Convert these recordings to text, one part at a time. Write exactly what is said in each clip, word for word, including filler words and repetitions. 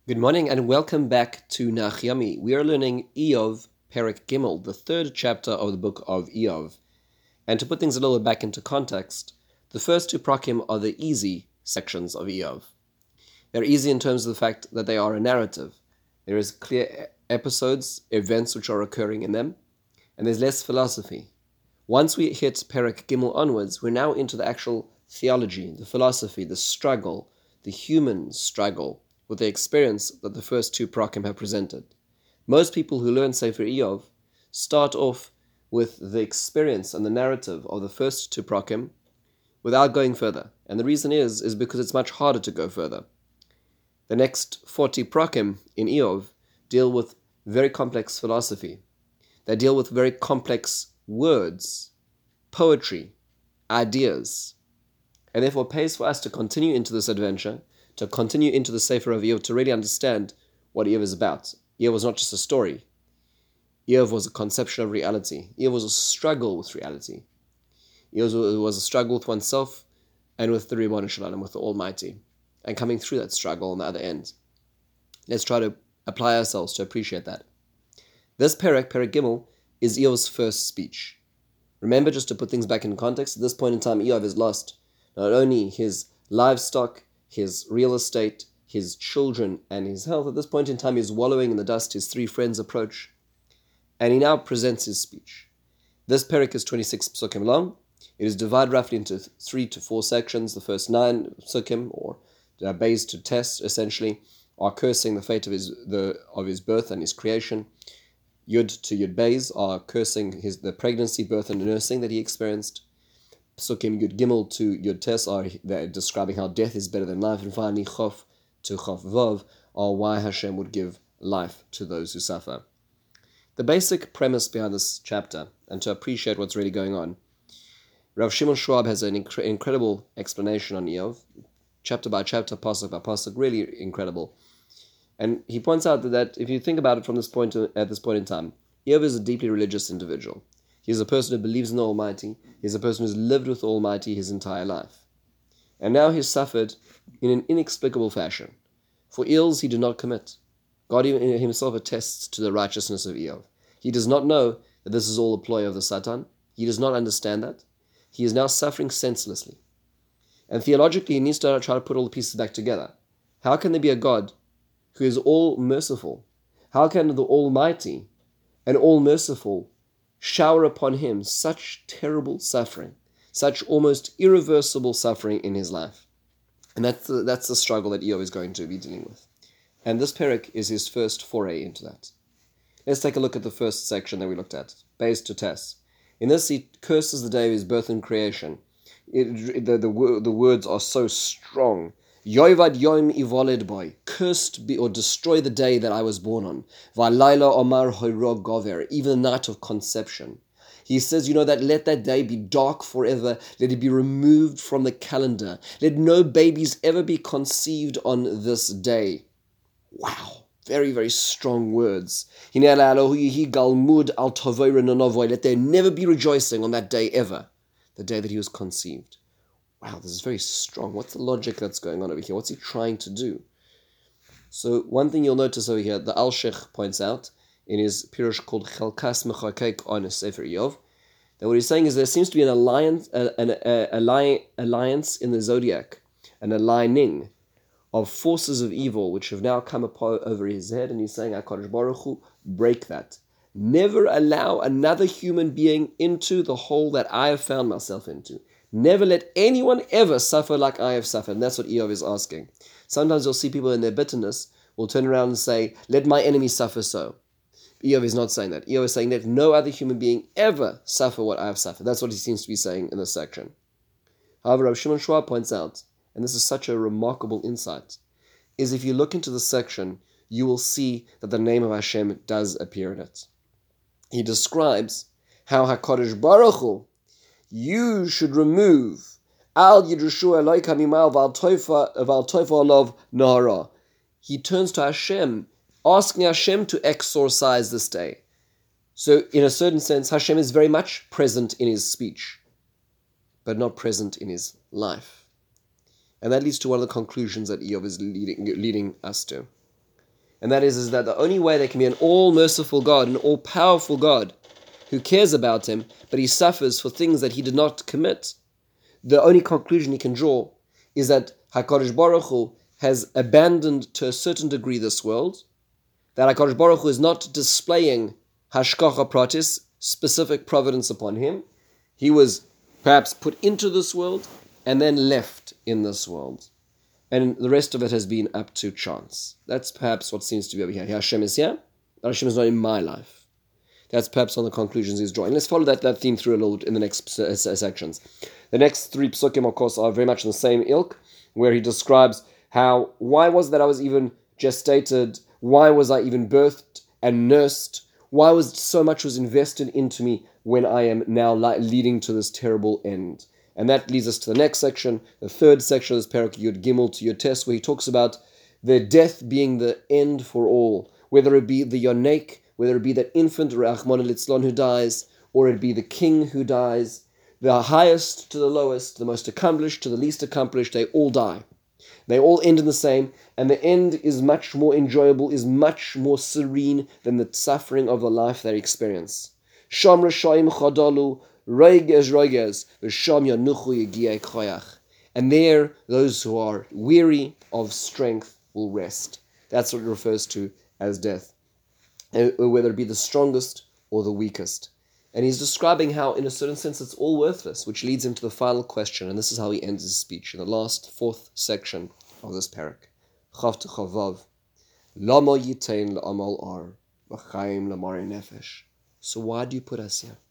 Good morning and welcome back to Nach Yomi. We are learning Iyov Perek Gimel, the third chapter of the book of Iyov. And to put things a little bit back into context, the first two prakim are the easy sections of Iyov. They're easy in terms of the fact that they are a narrative. There is clear episodes, events which are occurring in them, and there's less philosophy. Once we hit Perek Gimel onwards, we're now into the actual theology, the philosophy, the struggle, the human struggle with the experience that the first two prakim have presented. Most people who learn Sefer Iyov start off with the experience and the narrative of the first two prakim without going further. And the reason is, is because it's much harder to go further. The next forty prakim in Iyov deal with very complex philosophy. They deal with very complex words, poetry, ideas. And therefore it pays for us to continue into this adventure, to continue into the Sefer of Iyov, to really understand what Iyov is about. Iyov was not just a story. Iyov was a conception of reality. Iyov was a struggle with reality. Iyov was a struggle with oneself and with the Ribbon Shalom, with the Almighty, and coming through that struggle on the other end. Let's try to apply ourselves to appreciate that. This Perek, Perek Gimel, is Iyov's first speech. Remember, just to put things back in context, at this point in time, Iyov has lost not only his livestock, his real estate, his children, and his health. At this point in time, he's wallowing in the dust. His three friends approach, and he now presents his speech. This perek is twenty-six psukim long. It is divided roughly into three to four sections. The first nine psukim, or uh, bays to test, essentially, are cursing the fate of his the of his birth and his creation. Yud to Yud bays are cursing his the pregnancy, birth, and nursing that he experienced. Psukim Yud Gimel to Yud Tes are describing how death is better than life, and finally Chof to Chof Vav are why Hashem would give life to those who suffer. The basic premise behind this chapter, and to appreciate what's really going on, Rav Shimon Schwab has an inc- incredible explanation on Iyov, chapter by chapter, pasuk by pasuk, really incredible. And he points out that, that if you think about it from this point to, at this point in time, Iyov is a deeply religious individual. He's a person who believes in the Almighty. He's a person who's lived with the Almighty his entire life. And now he's suffered in an inexplicable fashion for ills he did not commit. God himself attests to the righteousness of Iyov. He does not know that this is all a ploy of the Satan. He does not understand that. He is now suffering senselessly. And theologically, he needs to try to put all the pieces back together. How can there be a God who is all merciful? How can the Almighty and all merciful shower upon him such terrible suffering, such almost irreversible suffering in his life? And that's the, that's the struggle that Iyov is going to be dealing with. And this perek is his first foray into that. Let's take a look at the first section that we looked at, Beis to Tes. In this, he curses the day of his birth and creation. It, the, the, the words are so strong. Yoivad yom ivoled boy, cursed be or destroy the day that I was born on. Valayla omar hoyrog gover, even the night of conception. He says, you know, that let that day be dark forever. Let it be removed from the calendar. Let no babies ever be conceived on this day. Wow. Very, very strong words. Let there never be rejoicing on that day ever. The day that he was conceived. Wow, this is very strong. What's the logic that's going on over here? What's he trying to do? So one thing you'll notice over here, the Al-Sheikh points out in his pirush called Chelkas Mechakek on Sefer Iyov, that what he's saying is there seems to be an alliance, an, an, an alliance in the zodiac, an aligning of forces of evil which have now come upon over his head, and he's saying, HaKadosh Baruch Hu, break that. Never allow another human being into the hole that I have found myself into. Never let anyone ever suffer like I have suffered. And that's what Iyov is asking. Sometimes you'll see people in their bitterness will turn around and say, let my enemy suffer so. Iyov is not saying that. Iyov is saying, let no other human being ever suffer what I have suffered. That's what he seems to be saying in this section. However, Rav Shimon Schwab points out, and this is such a remarkable insight, is if you look into the section, you will see that the name of Hashem does appear in it. He describes how HaKadosh Baruch Hu, you should remove Al Yidrushu Eloika Mimal Val Toifa Alav Nahara. He turns to Hashem, asking Hashem to exorcise this day. So, in a certain sense, Hashem is very much present in his speech, but not present in his life. And that leads to one of the conclusions that Iyov is leading, leading us to. And that is, is that the only way there can be an all-merciful God, an all-powerful God, who cares about him, but he suffers for things that he did not commit, the only conclusion he can draw is that HaKadosh Baruch Hu has abandoned to a certain degree this world, that HaKadosh Baruch Hu is not displaying Hashkacha Pratis, specific providence upon him. He was perhaps put into this world and then left in this world. And the rest of it has been up to chance. That's perhaps what seems to be over here. Hashem is here, but Hashem is not in my life. That's perhaps one of the conclusions he's drawing. Let's follow that, that theme through a little in the next sections. The next three psukim, of course, are very much in the same ilk, where he describes how, why was that I was even gestated, why was I even birthed and nursed, why was so much was invested into me when I am now leading to this terrible end. And that leads us to the next section, the third section of this Perek Yud Gimel to Yud Tes, where he talks about the death being the end for all, whether it be the Yonek, whether it be that infant Rachmana litzlan who dies, or it be the king who dies, the highest to the lowest, the most accomplished to the least accomplished, they all die. They all end in the same, and the end is much more enjoyable, is much more serene than the suffering of the life they experience. Sham Rashayim Chadalu, Roiges Roiges, V'sham Yanuchu Yegiei Choyach. And there, those who are weary of strength will rest. That's what it refers to as death, whether it be the strongest or the weakest. And he's describing how, in a certain sense, it's all worthless, which leads him to the final question, and this is how he ends his speech in the last, fourth section of this parak. Chav to Chavav, Lama Yitain La'amal Ar, V'chaim Lamari Nefesh. So why do you put us here?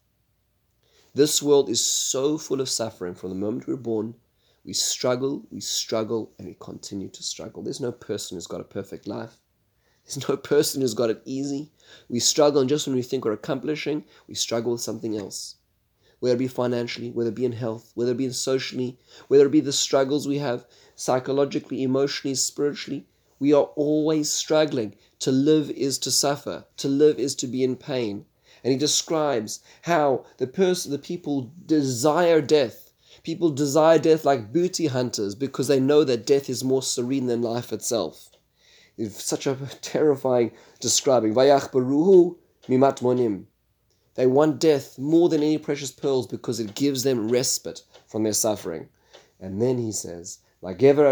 This world is so full of suffering. From the moment we're born, we struggle, we struggle, and we continue to struggle. There's no person who's got a perfect life. There's no person who's got it easy. We struggle, and just when we think we're accomplishing, we struggle with something else. Whether it be financially, whether it be in health, whether it be in socially, whether it be the struggles we have psychologically, emotionally, spiritually, we are always struggling. To live is to suffer. To live is to be in pain. And he describes how the person, the people desire death. People desire death like booty hunters because they know that death is more serene than life itself. It's such a terrifying describing. Vayach baruhu mimat monim. They want death more than any precious pearls because it gives them respite from their suffering. And then he says, HaKadosh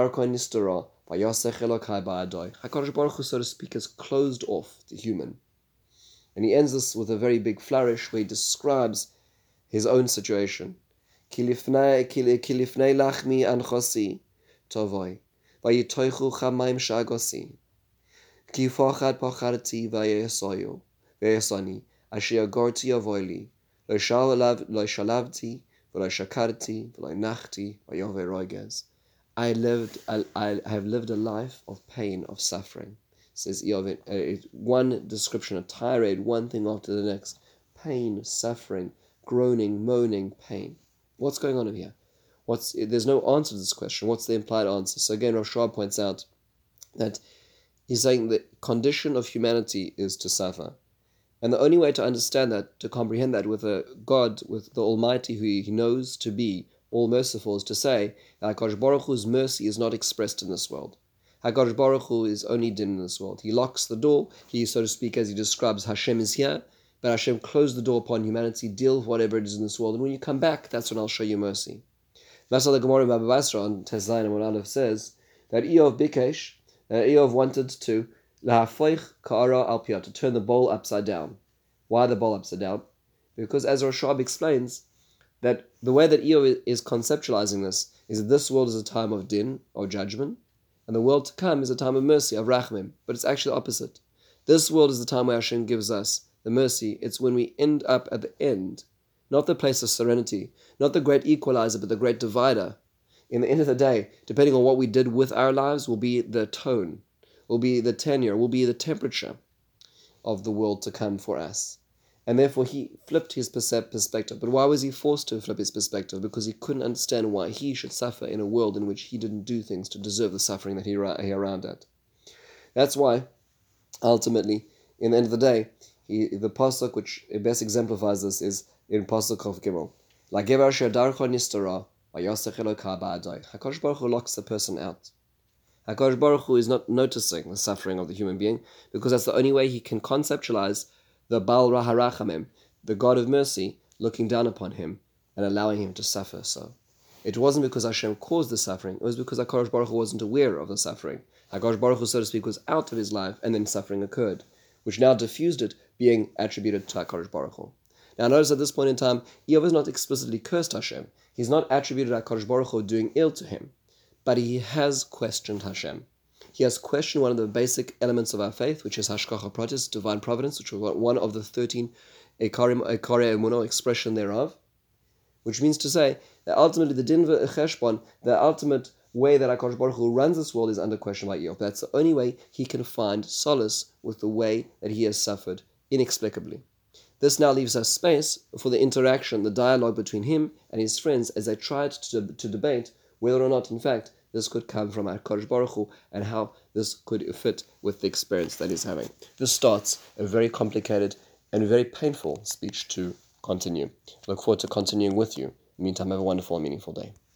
Baruch Hu, so to speak, has closed off the human. And he ends this with a very big flourish where he describes his own situation. Kilifnei lachmi anchosi tovoi. Vayitoichu chamaim shagosi. Kifachad pacharti vayesoyu. Vayesoni. Asher agorti avoili. Lo shalavti. V'lo shakarti. V'lo nachti. Vayove roiges. I lived, I, I have lived a life of pain, of suffering. Says Eov, uh, one description, a tirade, one thing after the next. Pain, suffering, groaning, moaning, pain. What's going on over here? What's there's no answer to this question. What's the implied answer? So again, Rosh Hashanah points out that he's saying the condition of humanity is to suffer. And the only way to understand that, to comprehend that with a God, with the Almighty who he knows to be all-merciful, is to say that HaKadosh Baruch Hu's mercy is not expressed in this world. HaKadosh Baruch Hu is only din in this world. He locks the door. He, so to speak, as he describes, Hashem is here, but Hashem closed the door upon humanity, deal with whatever it is in this world, and when you come back, that's when I'll show you mercy. That's how the Gemara in Baba Basra on Tezayin and Aleph says that Eov Bikesh, that Eov wanted to lahafoich ka'ara al piyah, to turn the bowl upside down. Why the bowl upside down? Because as Rosh Hashanah explains, that the way that Eov is conceptualizing this is that this world is a time of din, or judgment, and the world to come is a time of mercy, of rachmim. But it's actually the opposite. This world is the time where Hashem gives us the mercy. It's when we end up at the end, not the place of serenity, not the great equalizer, but the great divider. In the end of the day, depending on what we did with our lives, will be the tone, will be the tenure, will be the temperature of the world to come for us. And therefore he flipped his perspective. But why was he forced to flip his perspective? Because he couldn't understand why he should suffer in a world in which he didn't do things to deserve the suffering that he, he arrived at. That's why, ultimately, in the end of the day, he, the pasuk which best exemplifies this is in pasuk of Gimel. HaKadosh Baruch Hu locks the person out. HaKadosh Baruch Hu is not noticing the suffering of the human being because that's the only way he can conceptualize the Baal Raharachamim, the God of mercy, looking down upon him and allowing him to suffer so. It wasn't because Hashem caused the suffering, it was because HaKadosh Baruch Hu wasn't aware of the suffering. HaKadosh Baruch Hu, so to speak, was out of his life and then suffering occurred, which now diffused it, being attributed to HaKadosh Baruch Hu. Now notice at this point in time, Eov has not explicitly cursed Hashem. He's not attributed HaKadosh Baruch Hu doing ill to him, but he has questioned Hashem. He has questioned one of the basic elements of our faith, which is Hashgacha Pratis, divine providence, which was one of the thirteen Ekarim, Ekarei Emunah, expression thereof, which means to say that ultimately the Din V'Cheshbon, the ultimate way that HaKadosh Baruch Hu runs this world is under question by Eov. That's the only way he can find solace with the way that he has suffered inexplicably. This now leaves us space for the interaction, the dialogue between him and his friends as they tried to, to debate whether or not, in fact, this could come from HaKadosh Baruch Hu and how this could fit with the experience that he's having. This starts a very complicated and very painful speech to continue. Look forward to continuing with you. In the meantime, have a wonderful and meaningful day.